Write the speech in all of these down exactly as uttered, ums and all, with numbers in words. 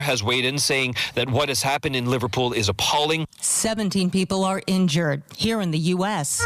has weighed in, saying that what has happened in Liverpool is appalling. seventeen people are injured here in the U S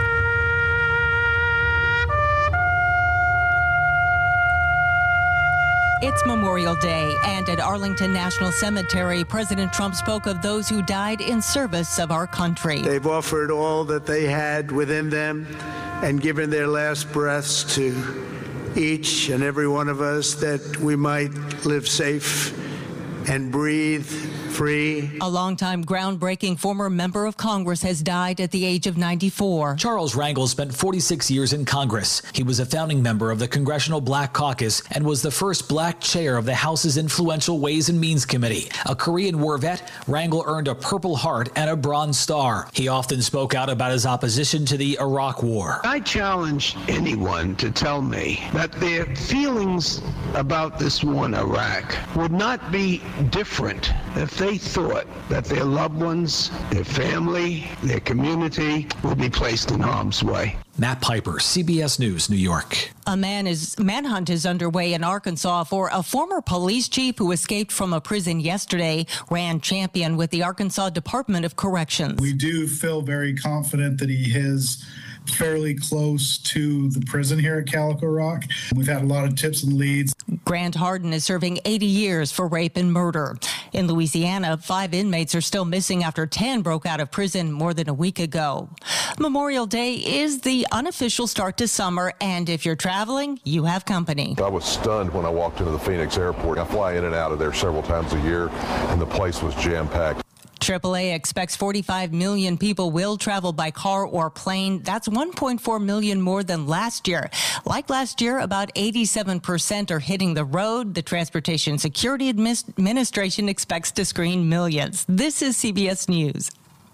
It's Memorial Day, and at Arlington National Cemetery, President Trump spoke of those who died in service of our country. They've offered all that they had within them and given their last breaths to each and every one of us that we might live safe and breathe free. A longtime groundbreaking former member of Congress has died at the age of ninety-four. Charles Rangel spent forty-six years in Congress. He was a founding member of the Congressional Black Caucus and was the first black chair of the House's influential Ways and Means Committee. A Korean War vet, Rangel earned a Purple Heart and a Bronze Star. He often spoke out about his opposition to the Iraq War. I challenge anyone to tell me that their feelings about this war in Iraq would not be different if they thought that their loved ones, their family, their community would be placed in harm's way. Matt Piper, C B S News, New York. A man is manhunt is underway in Arkansas for a former police chief who escaped from a prison yesterday. Rand Champion with the Arkansas Department of Corrections. We do feel very confident that he is fairly close to the prison here at Calico Rock. We've had a lot of tips and leads. Grant Harden is serving eighty years for rape and murder. In Louisiana, five inmates are still missing after ten broke out of prison more than a week ago. Memorial Day is the unofficial start to summer, and if you're traveling, you have company. I was stunned when I walked into the Phoenix airport. I fly in and out of there several times a year, and the place was jam-packed. triple A expects forty-five million people will travel by car or plane. That's one point four million more than last year. Like last year, about eighty-seven percent are hitting the road. The Transportation Security Administration expects to screen millions. This is C B S News.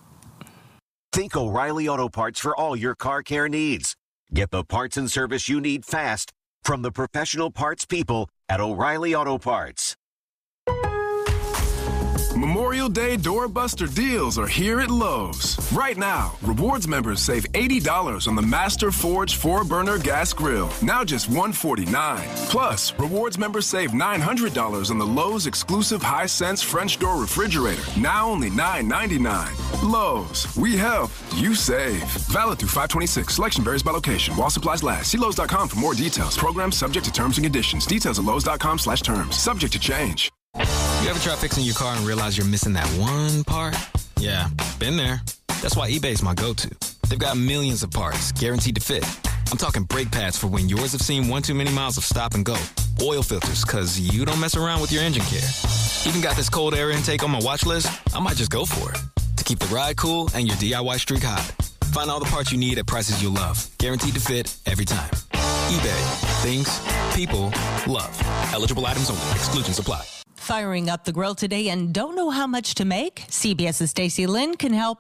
Think O'Reilly Auto Parts for all your car care needs. Get the parts and service you need fast from the professional parts people at O'Reilly Auto Parts. Memorial Day doorbuster deals are here at Lowe's. Right now, rewards members save eighty dollars on the Master Forge four burner gas grill, now just one hundred forty-nine dollars. Plus, rewards members save nine hundred dollars on the Lowe's exclusive Hisense French door refrigerator, now only nine ninety-nine. Lowe's, we help, you save. Valid through five twenty-six. Selection varies by location. While supplies last. See Lowe's dot com for more details. Program subject to terms and conditions. Details at Lowe's dot com slash terms. Subject to change. You ever try fixing your car and realize you're missing that one part? Yeah, been there. That's why eBay's my go-to. They've got millions of parts, guaranteed to fit. I'm talking brake pads for when yours have seen one too many miles of stop and go. Oil filters, because you don't mess around with your engine care. Even got this cold air intake on my watch list. I might just go for it. To keep the ride cool and your D I Y streak hot. Find all the parts you need at prices you'll love. Guaranteed to fit every time. eBay. Things, people, love. Eligible items only. Exclusions apply. Firing up the grill today and don't know how much to make? CBS's Stacey Lynn can help.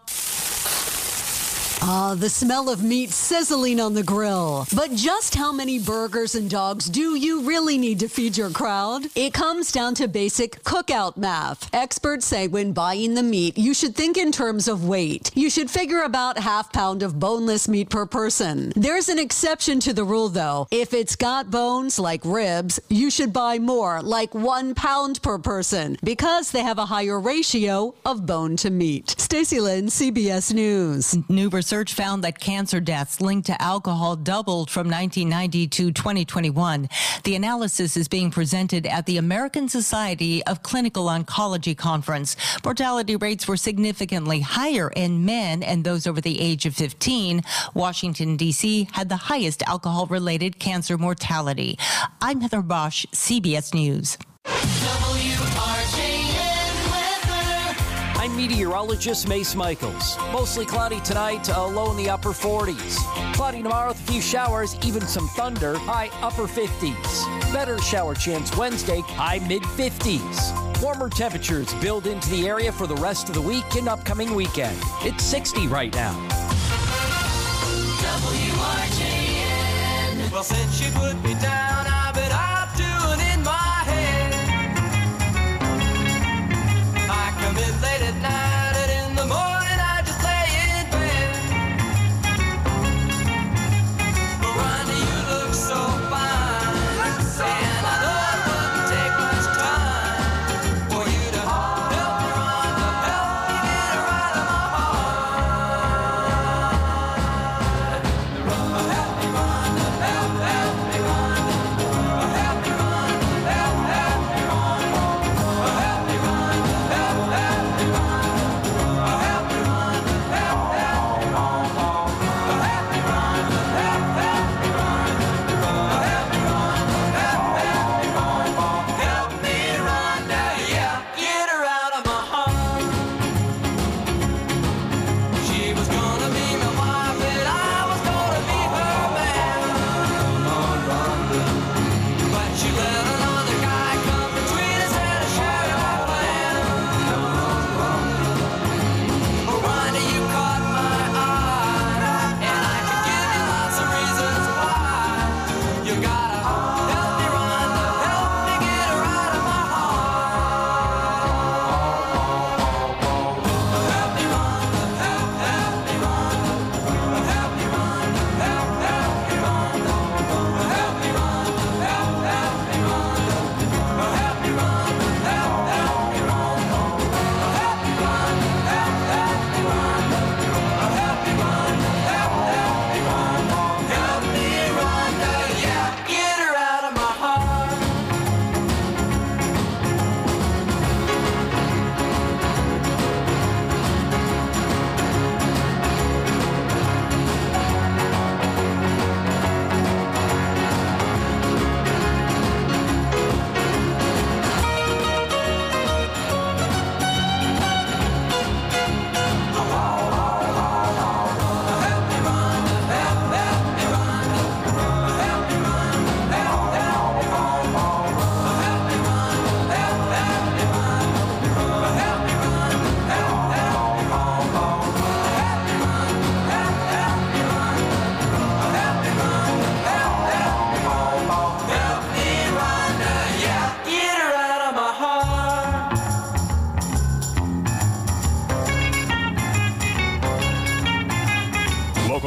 Ah, the smell of meat sizzling on the grill. But just how many burgers and dogs do you really need to feed your crowd? It comes down to basic cookout math. Experts say when buying the meat, you should think in terms of weight. You should figure about half pound of boneless meat per person. There's an exception to the rule, though. If it's got bones, like ribs, you should buy more, like one pound per person, because they have a higher ratio of bone to meat. Stacey Lynn, C B S News. New research found that cancer deaths linked to alcohol doubled from nineteen ninety to twenty twenty-one. The analysis is being presented at the American Society of Clinical Oncology Conference. Mortality rates were significantly higher in men and those over the age of fifteen. Washington, D C had the highest alcohol-related cancer mortality. I'm Heather Bosch, C B S News. I'm meteorologist Mace Michaels. Mostly cloudy tonight, a low in the upper forties. Cloudy tomorrow with a few showers, even some thunder, high upper fifties. Better shower chance Wednesday, high mid-fifties. Warmer temperatures build into the area for the rest of the week and upcoming weekend. It's sixty right now. W R J N. Well, since you put me down, I bet I'm doing in my head. I come in late at night and in the morning I just lay in bed. But Ronnie, you look so fine, and I know it wouldn't take much time for you to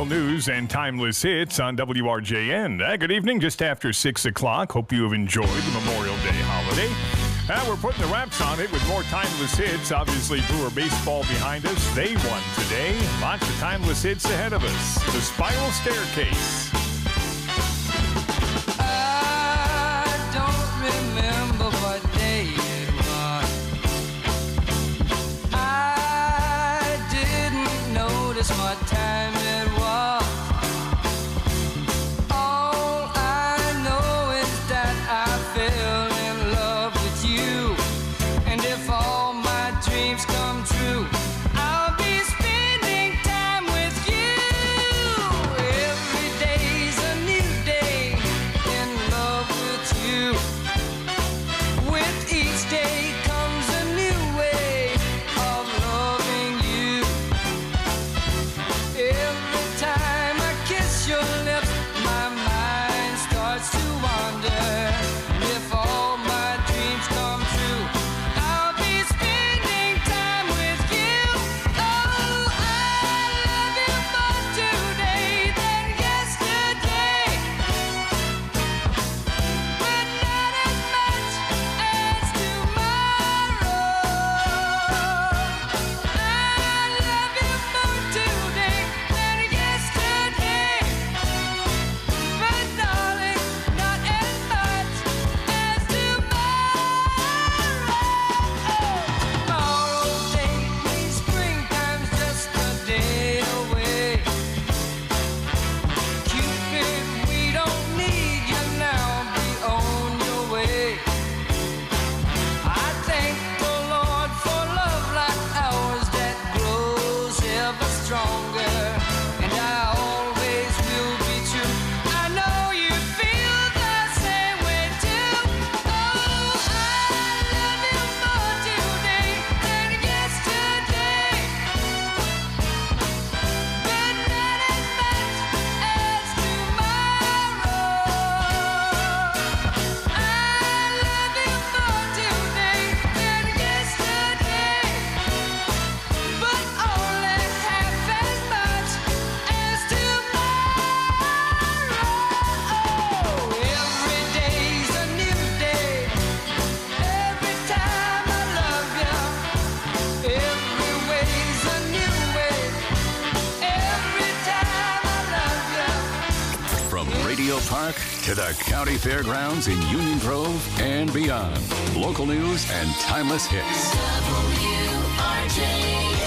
local news and timeless hits on W R J N. Uh, good evening, just after six o'clock. Hope you have enjoyed the Memorial Day holiday. Uh, we're putting the wraps on it with more timeless hits. Obviously, Brewer baseball behind us. They won today. Lots of timeless hits ahead of us. The Spiral Staircase. I don't remember what day it was. I didn't notice what time it was. All I know is that I fell in love with you. And if all my dreams come true, I'll be spending time with you. Every day's a new day in love with you. With each day comes a new way of loving you. Every time I kiss your lips, my mind starts to wander. And if all my dreams come true, I'll be spending time with you. Oh, I love you more today than yesterday, but not as much as tomorrow. I love you more today than yesterday, but darling, not as much as tomorrow. Tomorrow take me, springtime's just a day away. Cupid, we don't need you now, be on your way. I thank the Lord for love like ours that grows ever stronger, and I always will be true. I know you feel the same way too. Oh, I love you more today than yesterday, but not as much as tomorrow. I love you more today than yesterday, but only half as much as tomorrow. Every day's a new day. Every time I love you, every way's a new way. Every time I love you. From Radio Park to the County Fairgrounds in Union Grove and beyond. Local news and timeless hits. W R J N.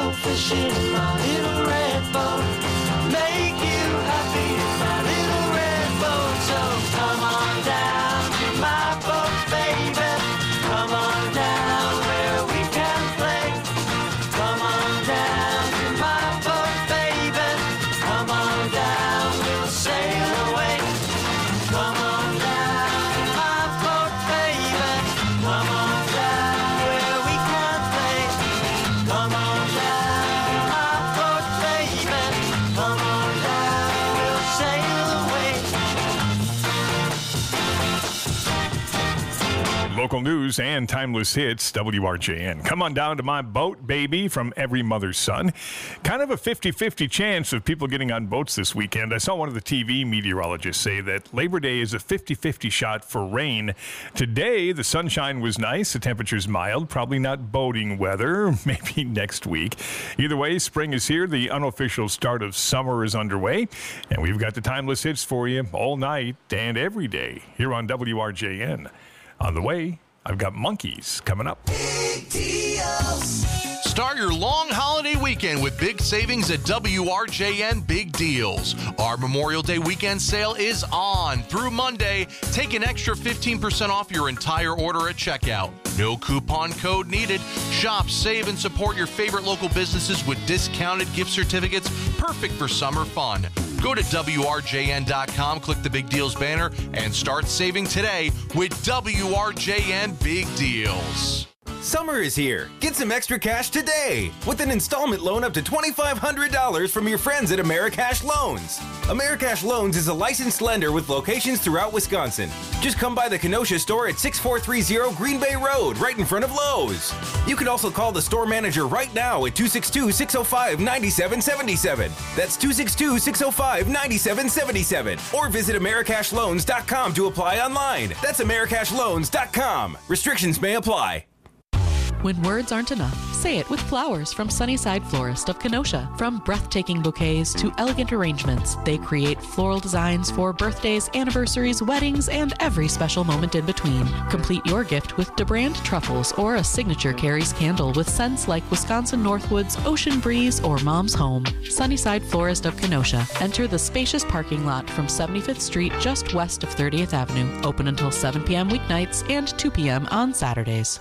Local news and timeless hits, W R J N. Come on down to my boat, baby, from every mother's son. Kind of a fifty-fifty chance of people getting on boats this weekend. I saw one of the T V meteorologists say that Labor Day is a fifty-fifty shot for rain. Today, the sunshine was nice. The temperature's mild. Probably not boating weather. Maybe next week. Either way, spring is here. The unofficial start of summer is underway. And we've got the timeless hits for you all night and every day here on W R J N. On the way, I've got Monkeys coming up. Big deals. Start your long holiday weekend with big savings at W R J N Big Deals. Our Memorial Day weekend sale is on through Monday. Take an extra fifteen percent off your entire order at checkout. No coupon code needed. Shop, save, and support your favorite local businesses with discounted gift certificates, perfect for summer fun. Go to W R J N dot com, click the Big Deals banner, and start saving today with W R J N Big Deals. Summer is here. Get some extra cash today with an installment loan up to twenty-five hundred dollars from your friends at Americash Loans. Americash Loans is a licensed lender with locations throughout Wisconsin. Just come by the Kenosha store at six four three zero Green Bay Road, right in front of Lowe's. You can also call the store manager right now at two six two, six oh five, nine seven seven seven. That's two six two, six oh five, nine seven seven seven. Or visit Americash Loans dot com to apply online. That's Americash Loans dot com. Restrictions may apply. When words aren't enough, say it with flowers from Sunnyside Florist of Kenosha. From breathtaking bouquets to elegant arrangements, they create floral designs for birthdays, anniversaries, weddings, and every special moment in between. Complete your gift with DeBrand truffles or a signature Carrie's candle with scents like Wisconsin Northwoods, Ocean Breeze, or Mom's Home. Sunnyside Florist of Kenosha. Enter the spacious parking lot from seventy-fifth Street just west of thirtieth Avenue. Open until seven p.m. weeknights and two p.m. on Saturdays.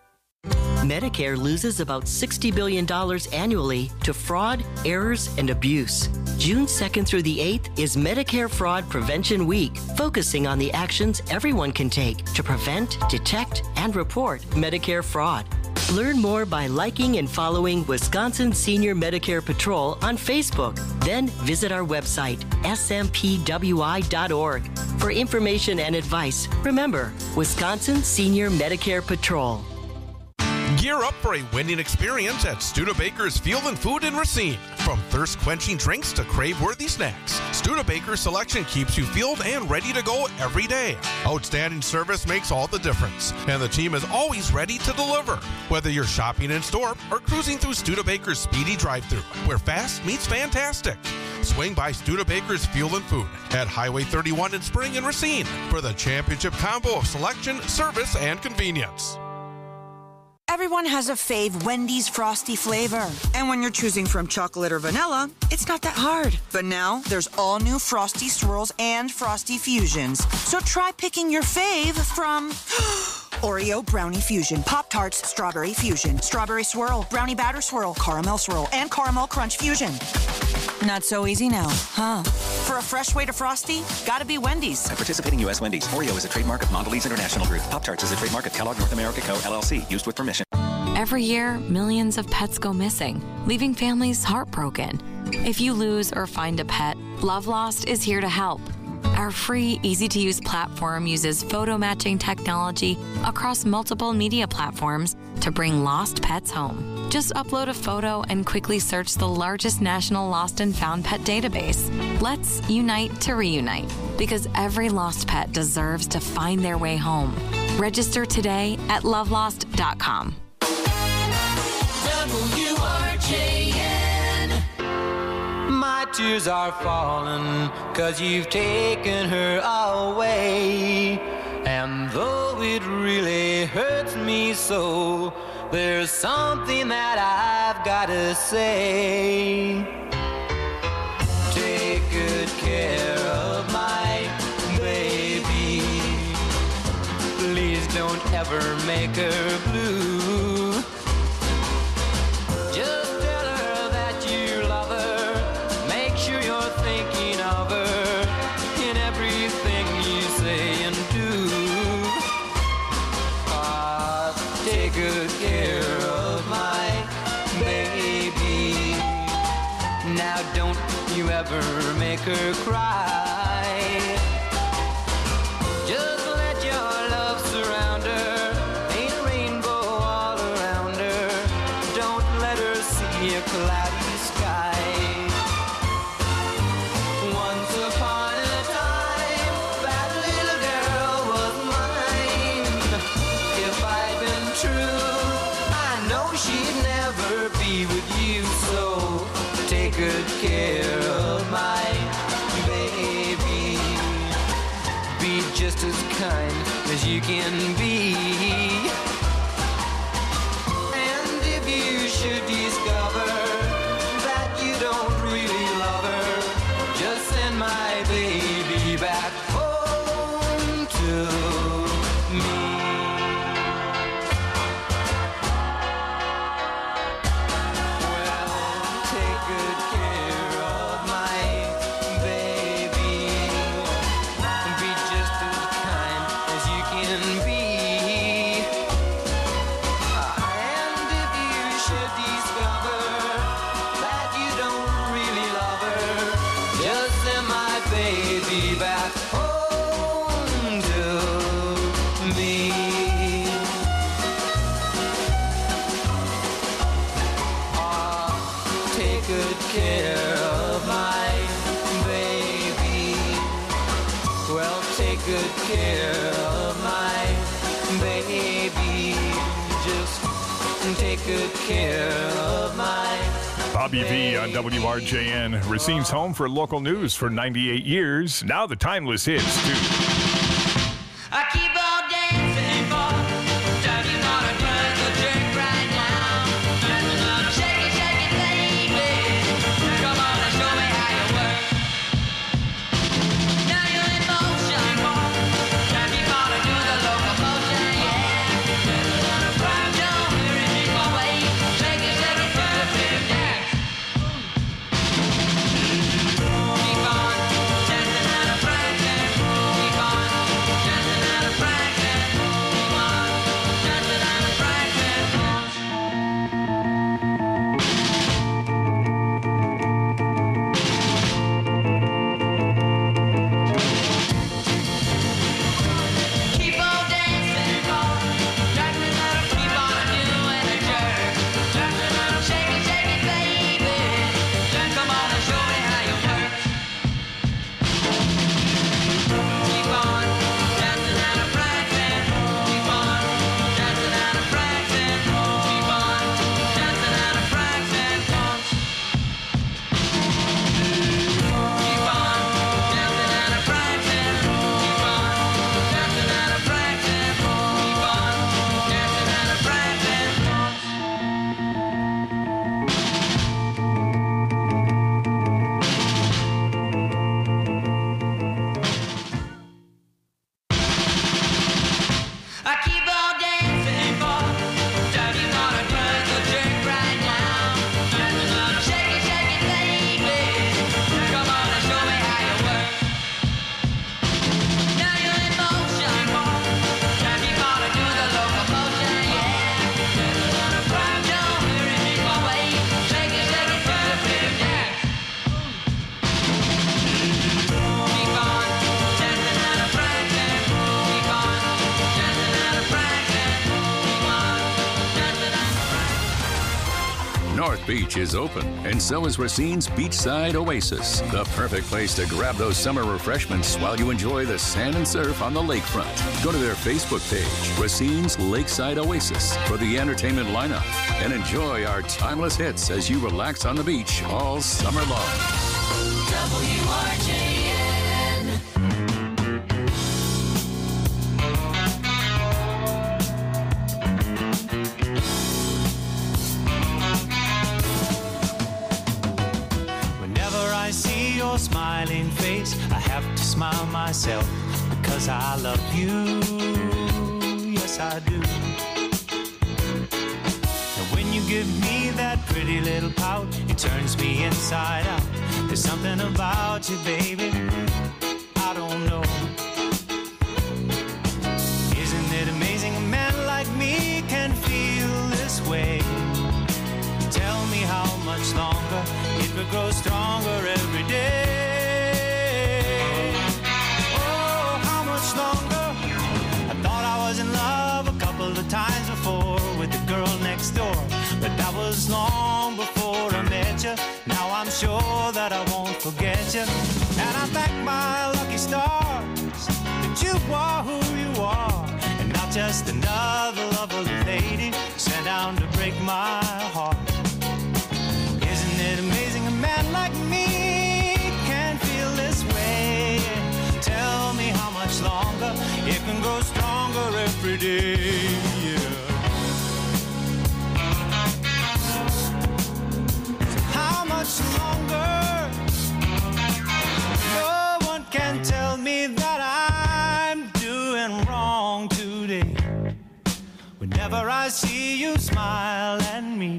Medicare loses about sixty billion dollars annually to fraud, errors, and abuse. June second through the eighth is Medicare Fraud Prevention Week, focusing on the actions everyone can take to prevent, detect, and report Medicare fraud. Learn more by liking and following Wisconsin Senior Medicare Patrol on Facebook. Then visit our website, S M P W I dot org. For information and advice, remember, Wisconsin Senior Medicare Patrol. Gear up for a winning experience at Studebaker's Field and Food in Racine. From thirst-quenching drinks to crave-worthy snacks, Studebaker's selection keeps you fueled and ready to go every day. Outstanding service makes all the difference, and the team is always ready to deliver. Whether you're shopping in store or cruising through Studebaker's speedy drive-thru, where fast meets fantastic. Swing by Studebaker's Fuel and Food at Highway thirty-one in Spring and Racine for the championship combo of selection, service, and convenience. Everyone has a fave Wendy's Frosty flavor. And when you're choosing from chocolate or vanilla, it's not that hard. But now, there's all new Frosty Swirls and Frosty Fusions. So try picking your fave from Oreo Brownie Fusion, Pop-Tarts Strawberry Fusion, Strawberry Swirl, Brownie Batter Swirl, Caramel Swirl, and Caramel Crunch Fusion. Not so easy now, huh? For a fresh way to Frosty, gotta be Wendy's. At participating U S Wendy's, Oreo is a trademark of Mondelez International Group. Pop-Tarts is a trademark of Kellogg North America Co., L L C, used with permission. Every year, millions of pets go missing, leaving families heartbroken. If you lose or find a pet, Love Lost is here to help. Our free, easy-to-use platform uses photo matching technology across multiple media platforms to bring lost pets home. Just upload a photo and quickly search the largest national lost and found pet database. Let's unite to reunite, because every lost pet deserves to find their way home. Register today at love lost dot com. W R J N. My tears are falling, 'cause you've taken her away. And though it really hurts me so, there's something that I've gotta say. Take good care of my baby. Please don't ever make her blue. Just tell her that you love her. Make sure you're thinking of her in everything you say and do. Ah, take good care of my baby. Now don't you ever make her cry. Just let your love surround her just as kind as you can be. And if you should discover that you don't really love her, just send my baby back home to me. Good care of my Bobby V on W R J N, Racine's home for local news for ninety-eight years. Now the timeless hits, too. I keep on dancing for Daddy, you gotta turn the jerk right now. Shake it, shake it, baby. Come on and show me how you work. Now you're in motion, boy. Daddy, you gotta do the locomotion, yeah. Don't hurry me away. Shake it, shake it, perfect dance. Keep on dancing out of practice. Keep on dancing out of practice. Keep on dancing out of Keep on dancing, boy. Dancing out of, keep on doing a jerk. Dancing out of, shake it, shake it, baby. Come on and show me how you work. Keep on dancing out of practice. Keep on dancing out of practice. Keep on dancing out of practice. Keep on dancing out of practice. Keep on dancing out of practice. Keep on dancing out of practice. I keep on dancing for Daddy, you gotta turn the jerk right now. Shake it, shake it, baby. Come on and show me how you work. Now you're in motion, boy. Daddy, you gotta do the locomotion, yeah. Don't hurry me away. Shake it, shake it, perfect dance. Keep on dancing out of practice. Keep on dancing out of practice. Keep on dancing out of practice. North Beach is open, and so is Racine's Beachside Oasis, the perfect place to grab those summer refreshments while you enjoy the sand and surf on the lakefront. Go to their Facebook page, Racine's Lakeside Oasis, for the entertainment lineup, and enjoy our timeless hits as you relax on the beach all summer long. W R J N. Whenever I see your smiling face, I have to smile myself because I love you. Yes, I do. And when you give me that pretty little pout, it turns me inside out. There's something about you, baby, I don't know. Isn't it amazing a man like me can feel this way? Tell me how much longer it will grow stronger every day. Oh, how much longer? I thought I was in love a couple of times before with the girl next door, but that was long before I met you. Now I'm sure that I won't forget you, and I thank my lucky stars that you are who you are, and not just another lovely lady sent down to break my heart. Isn't it amazing a man like me can feel this way? Tell me how much longer grow stronger every day. Yeah. So how much longer? No one can tell me that I'm doing wrong today. Whenever I see you smile at me,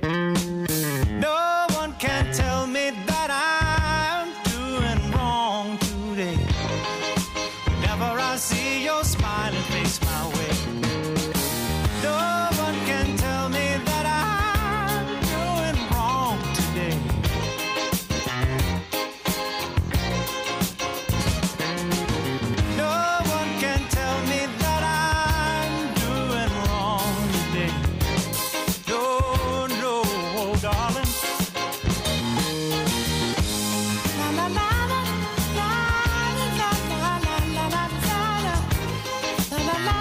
no one can tell me that I'm doing wrong today. Whenever I see your smiling face my way, no one can tell me that I'm doing wrong today. No one can tell me that I'm doing wrong today. No, no, darling. La la la la la la la la la la la la la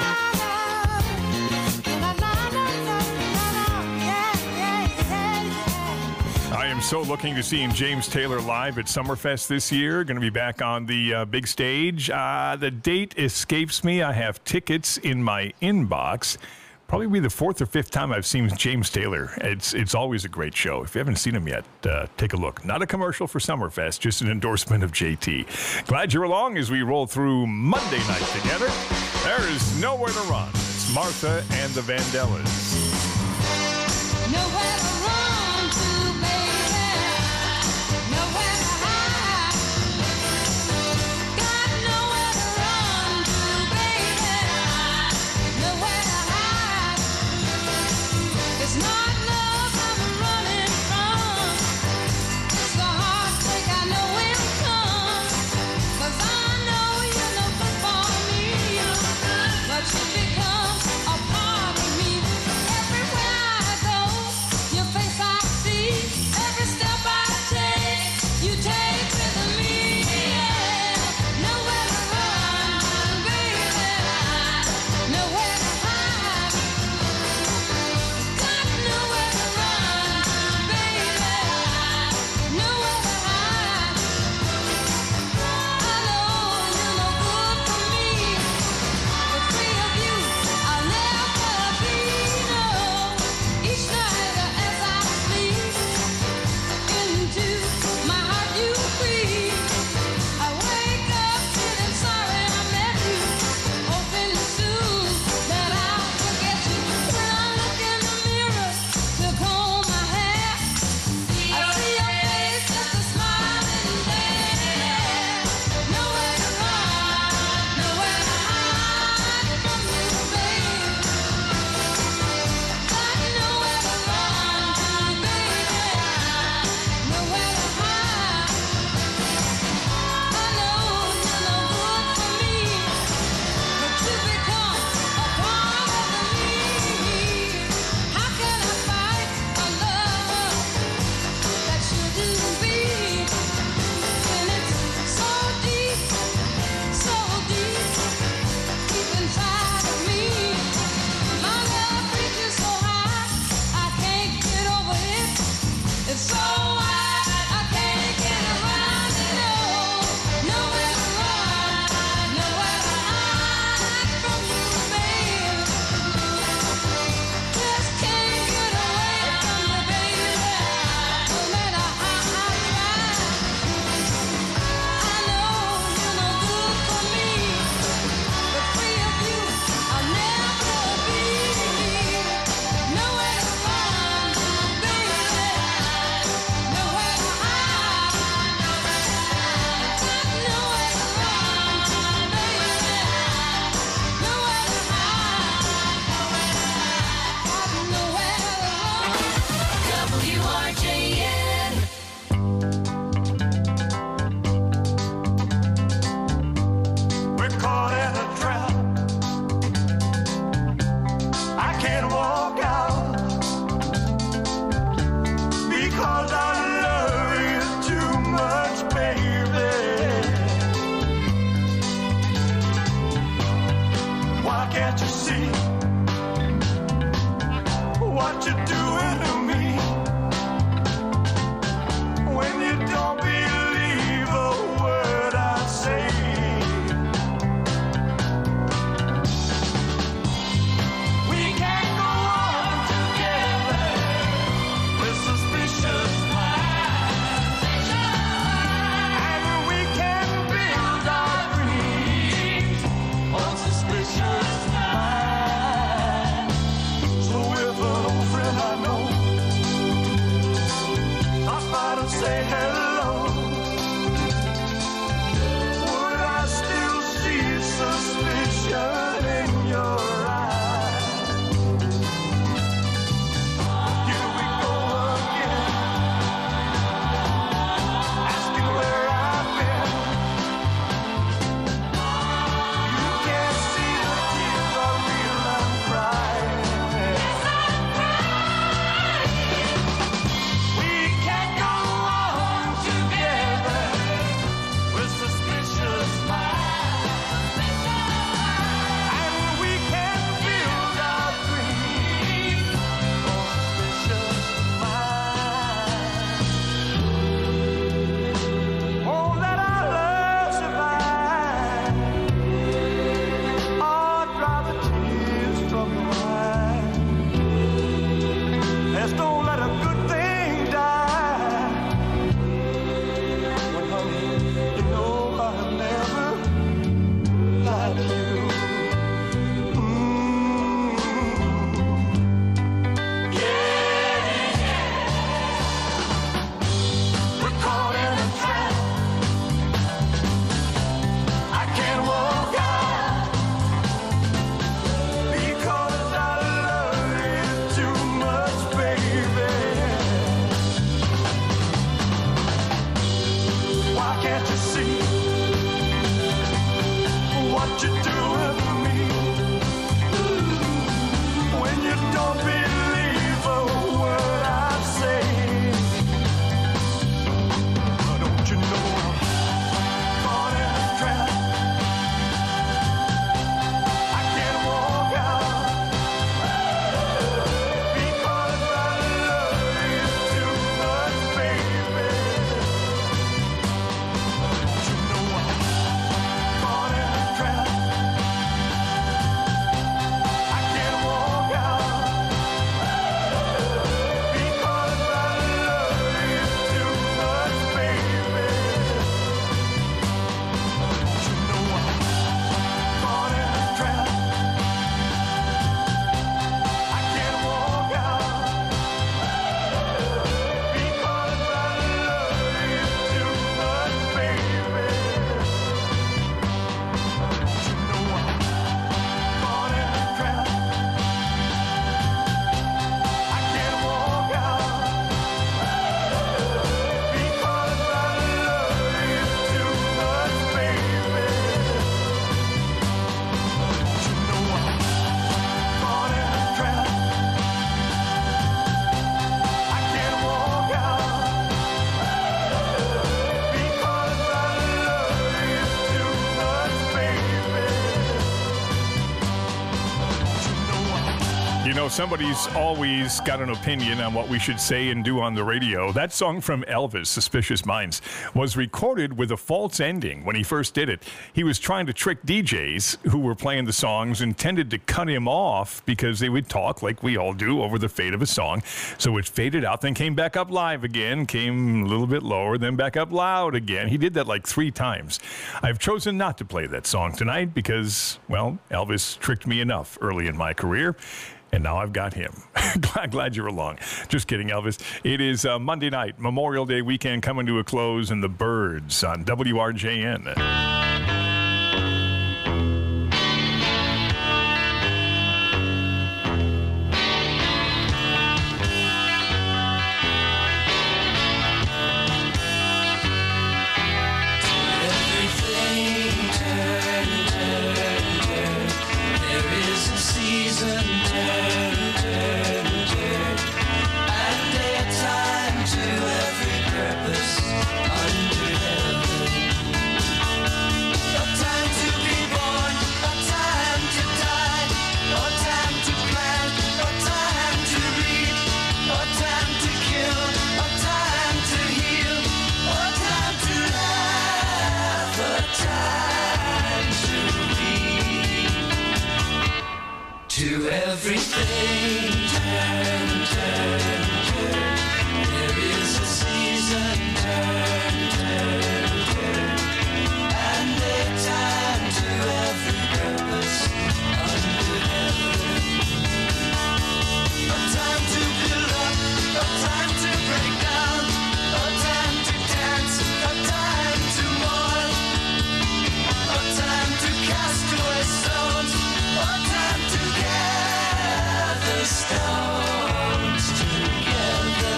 I am so looking to seeing James Taylor live at Summerfest this year. Going to be back on the uh, big stage. Uh, the date escapes me. I have tickets in my inbox. Probably be the fourth or fifth time I've seen James Taylor. It's it's always a great show. If you haven't seen him yet, uh, take a look. Not a commercial for Summerfest, just an endorsement of J T. Glad you're along as we roll through Monday night together. There is nowhere to run. It's Martha and the Vandellas. Nowhere to run to, baby. Nowhere to hide. Got nowhere to run to, baby. Nowhere to hide. It's not love I'm running from. It's the heartbreak I know will come. 'Cause I know you're no good for me. But you become a part of me. Everywhere I go, your face I see. Every step I take, you take with me. Yeah. Nowhere to run, baby. Nowhere to hide. Got nowhere to run, baby. Nowhere to hide. I know you're no good for me. The three of you, I'll never be. No. Each night as I sleep, into my heart you breathe. I wake up feeling sorry I met you, hoping soon that I'll forget you. When I look in the mirror to comb my hair, I see your face just a smiling there. Nowhere to run, nowhere to hide from you, babe. Got nowhere to run to, baby. Nowhere to hide. I know you're no good for me, but you become a part of me. How can I fight a love that shouldn't be? When it's so deep, so deep, deep inside of me. My love reaches so high, I can't get over it. It's so wide, I can't get around it. Oh, nowhere to run, nowhere to hide from you, babe. Just can't get away from you, baby. No matter how I try. I know you're no good for me. The three of you, I'll never be. Nowhere to run, baby. Nowhere to hide. Got nowhere to run, baby. Nowhere to hide. Got nowhere to run. W R J N. We're caught in a trap. I can't walk out because I love you too much, baby. Why can't you see what you're doing to me? When you don't believe a word I say. You know, somebody's always got an opinion on what we should say and do on the radio. That song from Elvis, Suspicious Minds, was recorded with a false ending when he first did it. He was trying to trick D Js who were playing the songs, intended to cut him off because they would talk like we all do over the fade of a song. So it faded out, then came back up live again, came a little bit lower, then back up loud again. He did that like three times. I've chosen not to play that song tonight because, well, Elvis tricked me enough early in my career. And now I've got him. glad, glad you're along. Just kidding, Elvis. It is uh, Monday night, Memorial Day weekend coming to a close, and the Birds on W R J N. To everything, turn, turn, turn. There is a season, turn, turn, turn. And a time to every purpose under heaven. A time to build up, a time to break down, a time to dance, a time to mourn, a time to cast away stones, a time to gather stones together.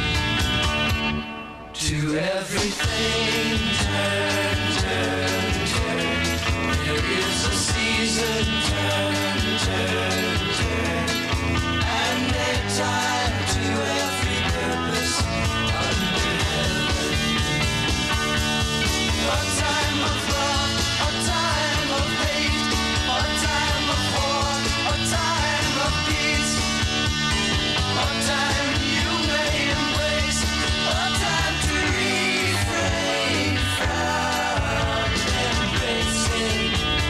To everything, turn, turn, turn. There is a season, turn, turn, turn. And a time to every purpose under heaven. A time of love, a time of hate, a time of war, a time of peace, a time you may embrace, a time to refrain from embracing.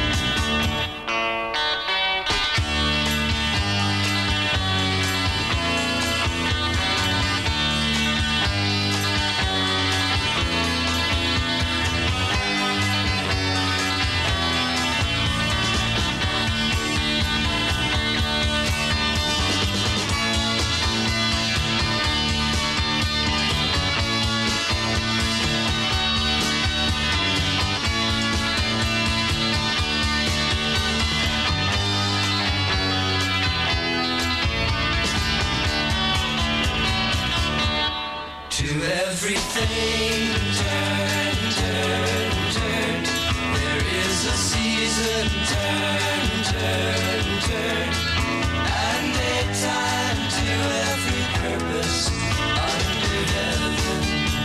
To everything, turn, turn, turn. There is a season, turn, turn, turn. And a time to every purpose under heaven.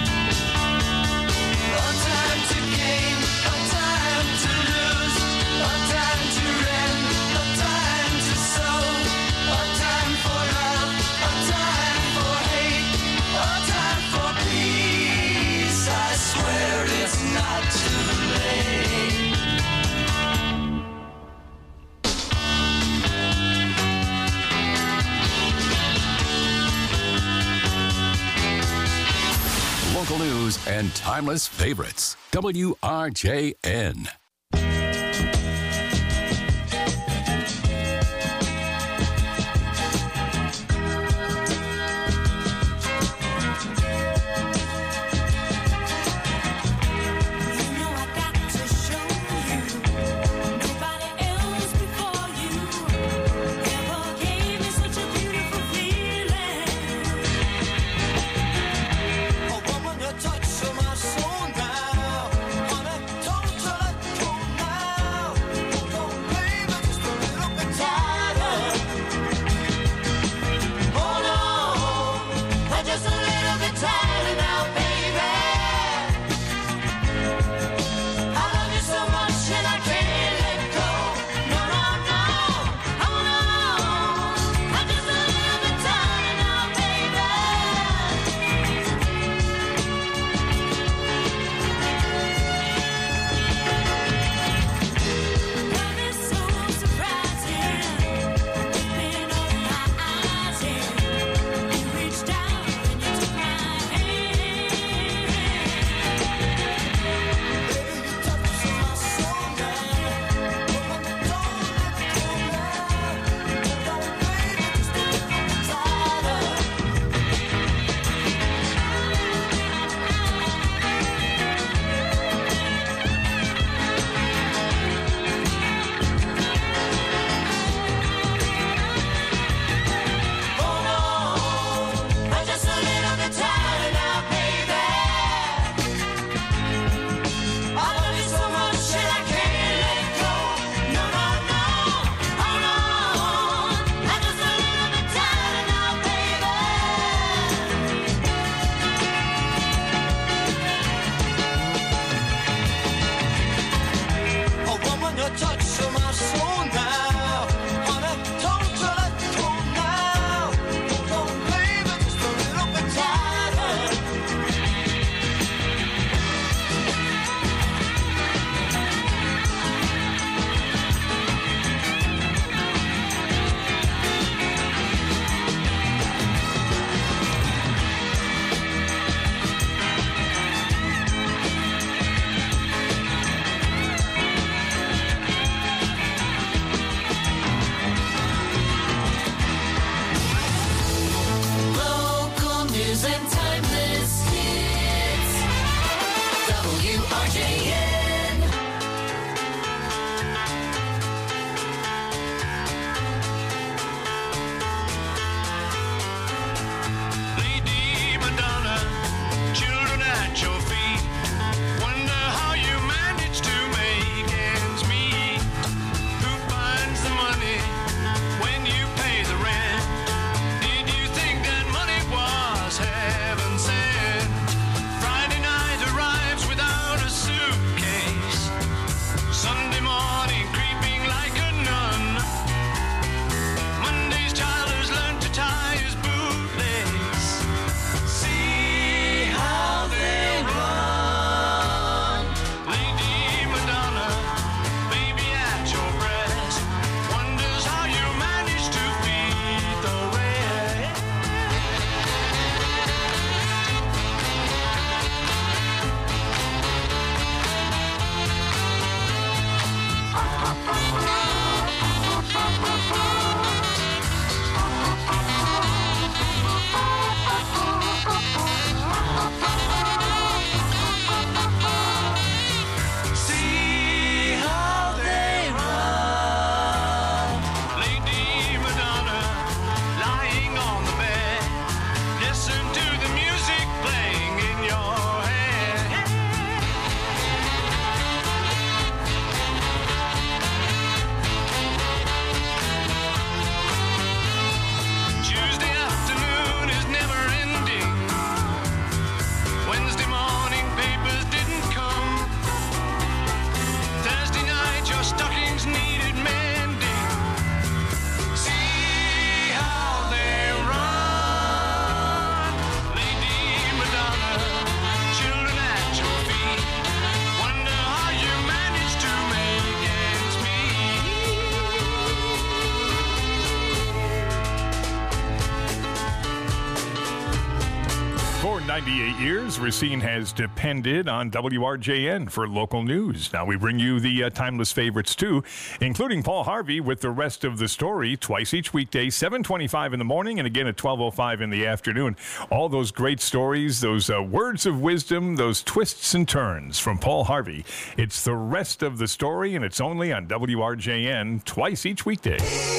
A time to gain, a time to lose, a time to rend, a time to sow, a time for love, a time for hate, a time for peace. I swear it's not too late. Local news and timeless favorites. W R J N. Touch of my soul now, on a total See how they run. Lady Madonna lying on the bed. Listen to the music playing in your head. Tuesday afternoon is never ending. Wednesday morning papers didn't come. Thursday night your stockings needed mending. See how they run. Lady Madonna, children at your feet. Wonder how you managed to make ends For ninety-eight years, Racine has depended on W R J N for local news. Now we bring you the uh, timeless favorites too, including Paul Harvey with the rest of the story twice each weekday, seven twenty-five in the morning and again at twelve oh five in the afternoon. All those great stories, those uh, words of wisdom, those twists and turns from Paul Harvey. It's the rest of the story, and it's only on W R J N twice each weekday.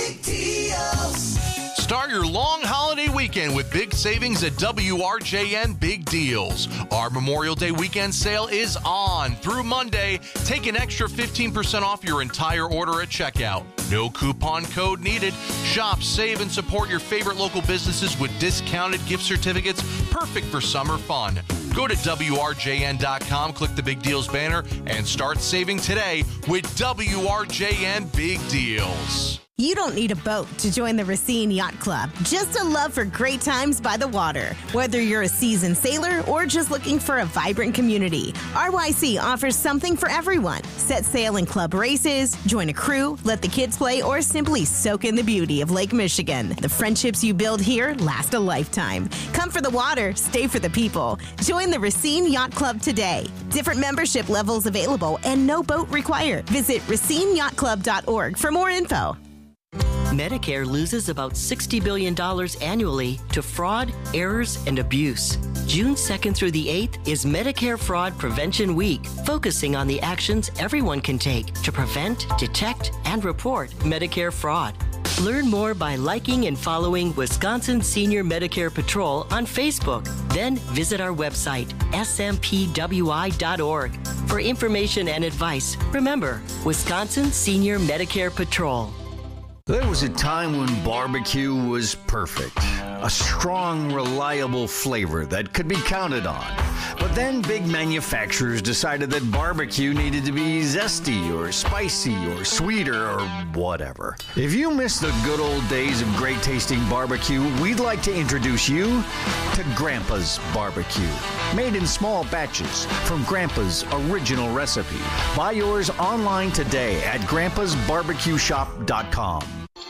Start your long holiday weekend with big savings at W R J N Big Deals. Our Memorial Day weekend sale is on through Monday. Take an extra fifteen percent off your entire order at checkout. No coupon code needed. Shop, save, and support your favorite local businesses with discounted gift certificates, perfect for summer fun. Go to W R J N dot com, click the Big Deals banner, and start saving today with W R J N Big Deals. You don't need a boat to join the Racine Yacht Club, just a love for great times by the water. Whether you're a seasoned sailor or just looking for a vibrant community, R Y C offers something for everyone. Set sail in club races, join a crew, let the kids play, or simply soak in the beauty of Lake Michigan. The friendships you build here last a lifetime. Come for the water, stay for the people. Join the Racine Yacht Club today. Different membership levels available and no boat required. Visit racine yacht club dot org for more info. Medicare loses about sixty billion dollars annually to fraud, errors, and abuse. June second through the eighth is Medicare Fraud Prevention Week, focusing on the actions everyone can take to prevent, detect, and report Medicare fraud. Learn more by liking and following Wisconsin Senior Medicare Patrol on Facebook. Then visit our website, S M P W I dot org. For information and advice, remember, Wisconsin Senior Medicare Patrol. There was a time when barbecue was perfect. A strong, reliable flavor that could be counted on. But then big manufacturers decided that barbecue needed to be zesty or spicy or sweeter or whatever. If you miss the good old days of great tasting barbecue, we'd like to introduce you to Grandpa's Barbecue. Made in small batches from Grandpa's original recipe. Buy yours online today at grandpas barbecue shop dot com.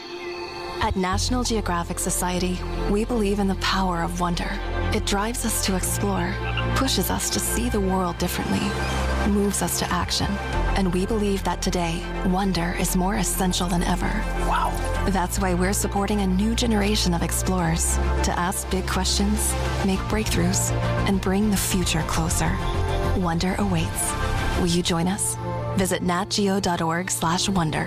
At National Geographic Society, we believe in the power of wonder. It drives us to explore, pushes us to see the world differently, moves us to action. And we believe that today, wonder is more essential than ever. Wow. That's why we're supporting a new generation of explorers to ask big questions, make breakthroughs, and bring the future closer. Wonder awaits. Will you join us? Visit nat geo dot org slash wonder.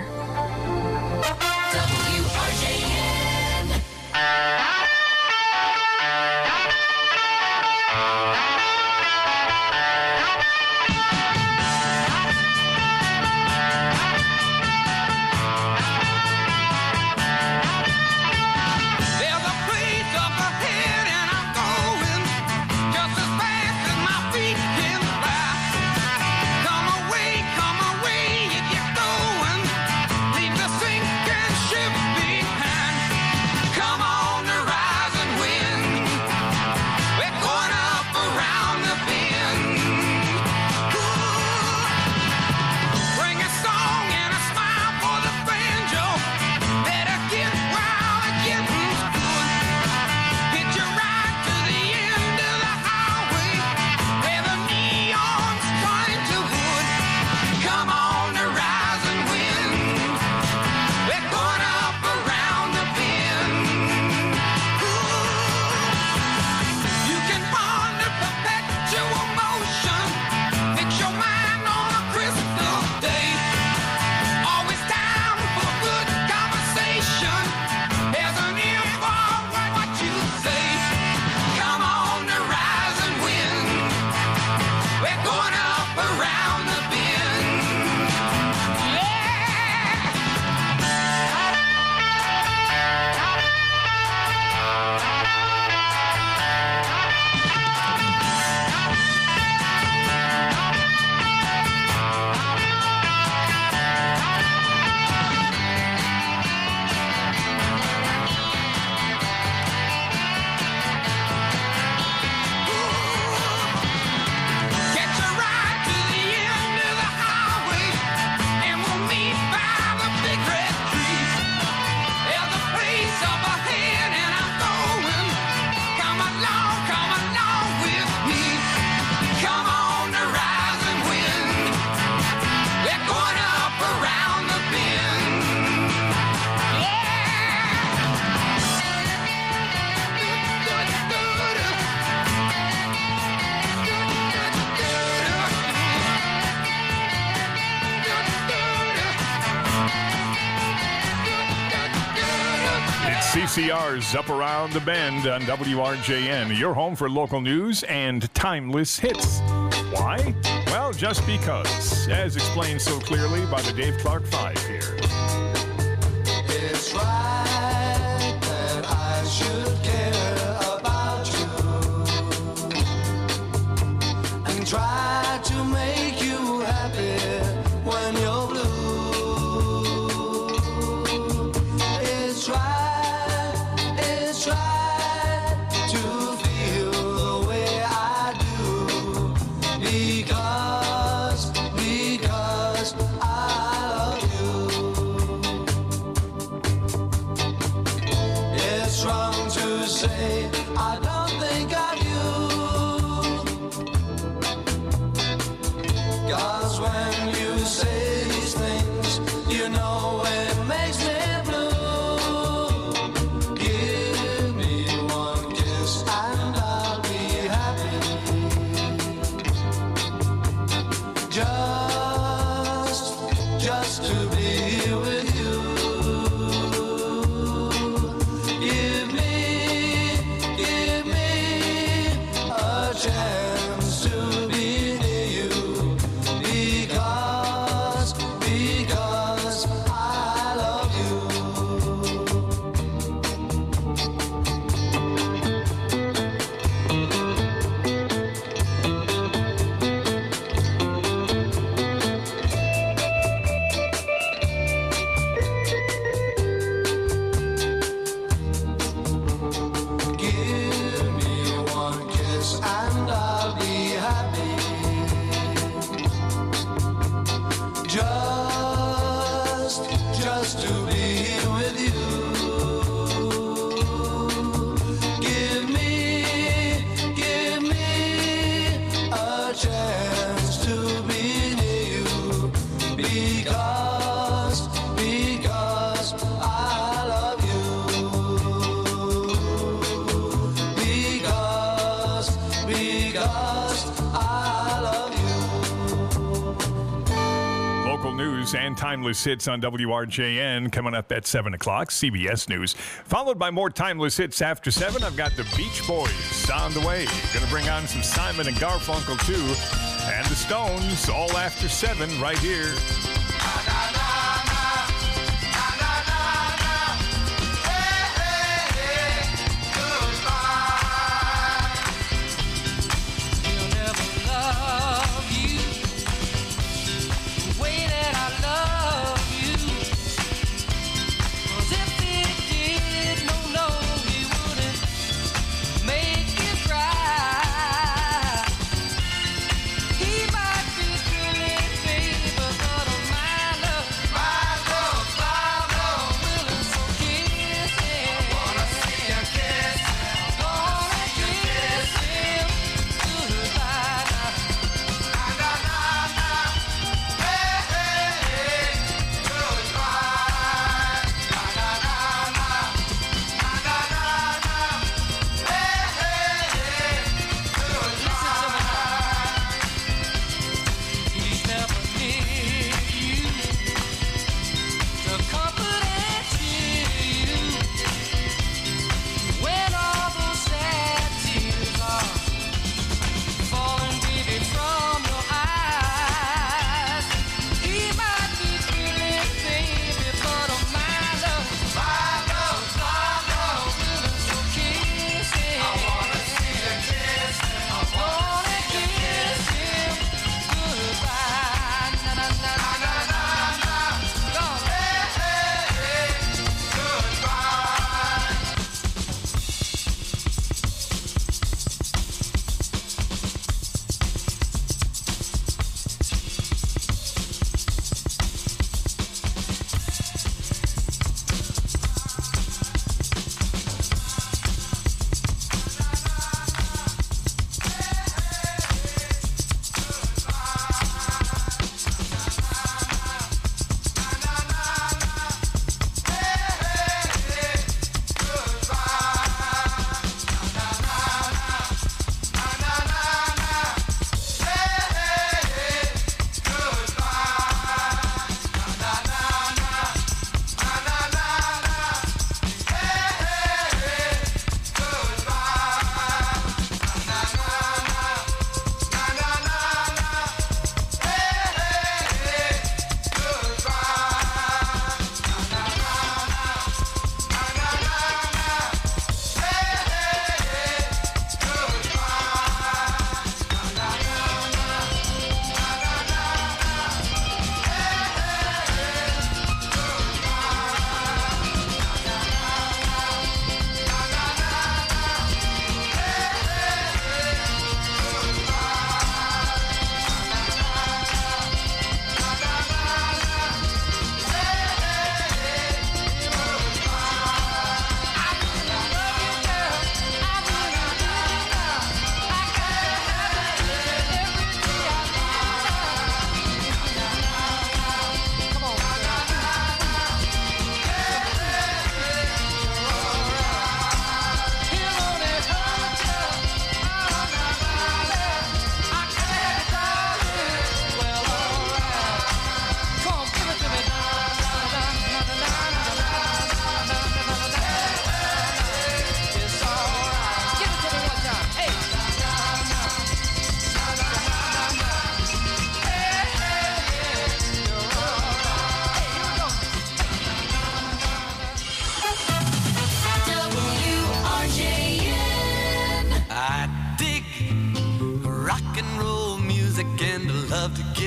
Come away, come away, you get going. C C R's Up Around the Bend on W R J N, your home for local news and timeless hits. Why? Well, just because, as explained so clearly by the Dave Clark Five here. It's right that I should care about you and try to make you happy when you're blue. It's right, it's right to feel the way I do because, because I love you. It's wrong to say I don't think of you, 'cause when you say these things, you know it makes me blue. Give me one kiss and I'll be happy. Just, just to be with you. Give me, give me a chance to be near you because, because I love Give me one kiss and I'll be happy. Just, just to be with you. Give me, give me a chance to be near you because, because I love you. Because, because I love you. Local news and timeless hits on W R J N coming up at seven o'clock, C B S News. Followed by more timeless hits after seven. I've got the Beach Boys on the way. Gonna bring on some Simon and Garfunkel, too. And the Stones, all after seven, right here. He'll never love you the way that I love you. 'Cause if he did, no, no, he wouldn't make you cry. He might be thrilling, baby, but I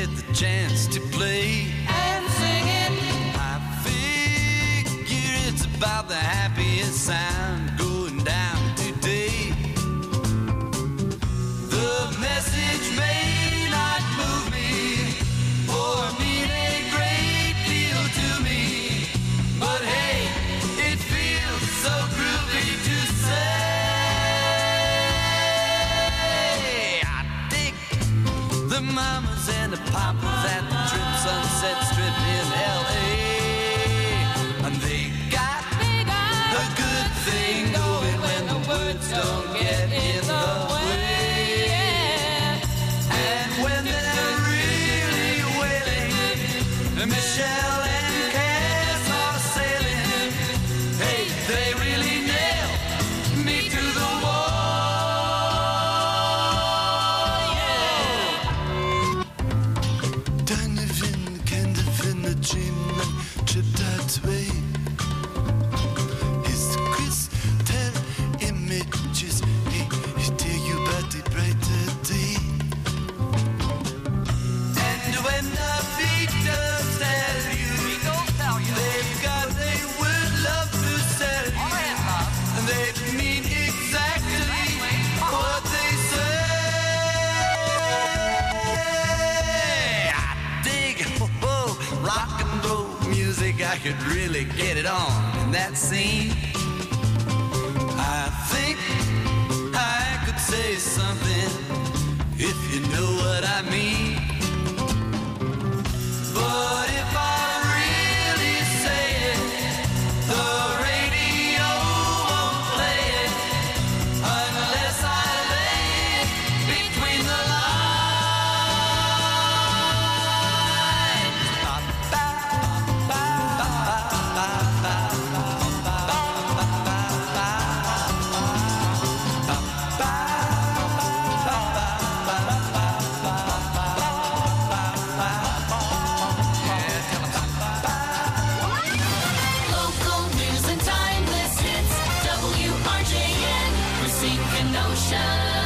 get the chance to play and sing it. I figure it's about the happiest sound going down today. The message may not move me or mean a great deal to me, but hey, it feels so groovy to say. I dig the mamas and the papas at the Trip Sunset Strip in L A, and they got a good thing going when the words don't get in the way. And when they're really wailing, Michelle and Cass are sailing. Hey, they really nail me to the wall. Yeah. Donovan, kind of in a dreamland, tripped that way. His crystal images, hey, he tell you about the brighter day. And when the Beatles tell you, they've got a word love to sell you, and they mean exactly what they say. I dig oh, oh, rock and roll music. I could really get it on in that scene. I think I could say something if you know what I mean. But if I really say it, the radio won't play it unless I lay it between the lines. Ba, ba, ba, ba, ba, ba, ba, ba, Local news and timeless hits. W R J N, Racine, Kenosha.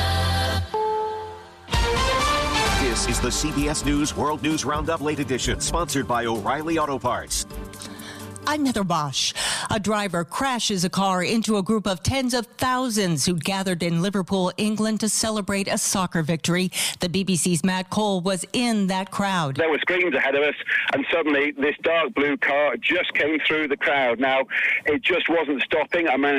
This is the C B S News World News Roundup Late Edition, sponsored by O'Reilly Auto Parts. I'm Heather Bosch. A driver crashes a car into a group of tens of thousands who gathered in Liverpool, England to celebrate a soccer victory. The B B C's Matt Cole was in that crowd. There were screens ahead of us, and suddenly this dark blue car just came through the crowd. Now, it just wasn't stopping. I managed